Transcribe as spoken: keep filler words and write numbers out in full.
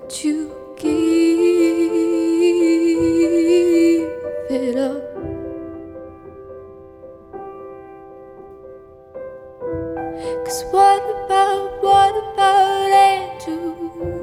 you give it up? 'Cause what about, what about Andrew?